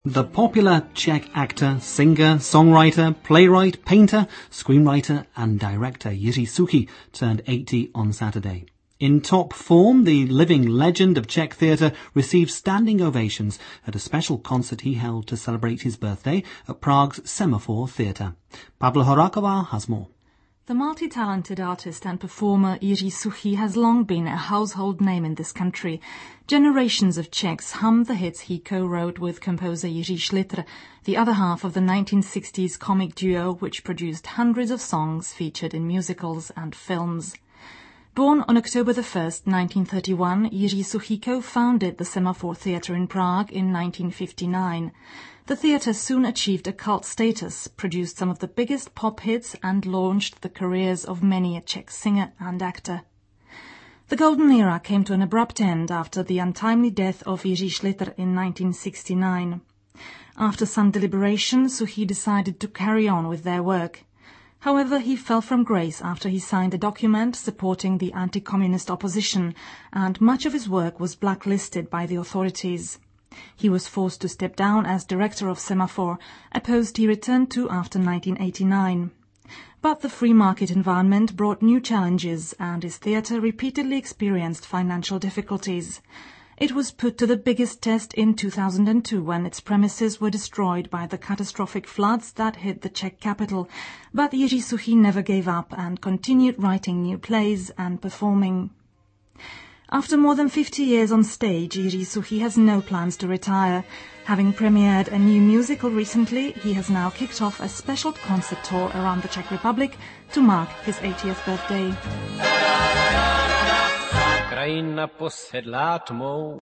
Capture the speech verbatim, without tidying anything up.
The popular Czech actor, singer, songwriter, playwright, painter, screenwriter and director Jiří Suchý turned eighty on Saturday. In top form, the living legend of Czech theatre received standing ovations at a special concert he held to celebrate his birthday at Prague's Semaphore Theatre. Pavla Horáková has more. The multi-talented artist and performer Jiří Suchý has long been a household name in this country. Generations of Czechs hum the hits he co-wrote with composer Jiří Šlitr, the other half of the nineteen sixties comic duo which produced hundreds of songs featured in musicals and films. Born on October the first, nineteen thirty-one, Jiří Suchý co-founded the Semaphore Theatre in Prague in nineteen fifty-nine. The theatre soon achieved a cult status, produced some of the biggest pop hits and launched the careers of many a Czech singer and actor. The golden era came to an abrupt end after the untimely death of Jiří Šlitr in nineteen sixty-nine. After some deliberation, Suchý decided to carry on with their work. However, he fell from grace after he signed a document supporting the anti-communist opposition, and much of his work was blacklisted by the authorities. He was forced to step down as director of Semaphore, a post he returned to after nineteen eighty-nine. But the free market environment brought new challenges, and his theatre repeatedly experienced financial difficulties. It was put to the biggest test in two thousand two when its premises were destroyed by the catastrophic floods that hit the Czech capital, but Jiří Suchý never gave up and continued writing new plays and performing. After more than fifty years on stage, Jiří Suchý has no plans to retire. Having premiered a new musical recently, he has now kicked off a special concert tour around the Czech Republic to mark his eightieth birthday. Krajina posedlá tmou.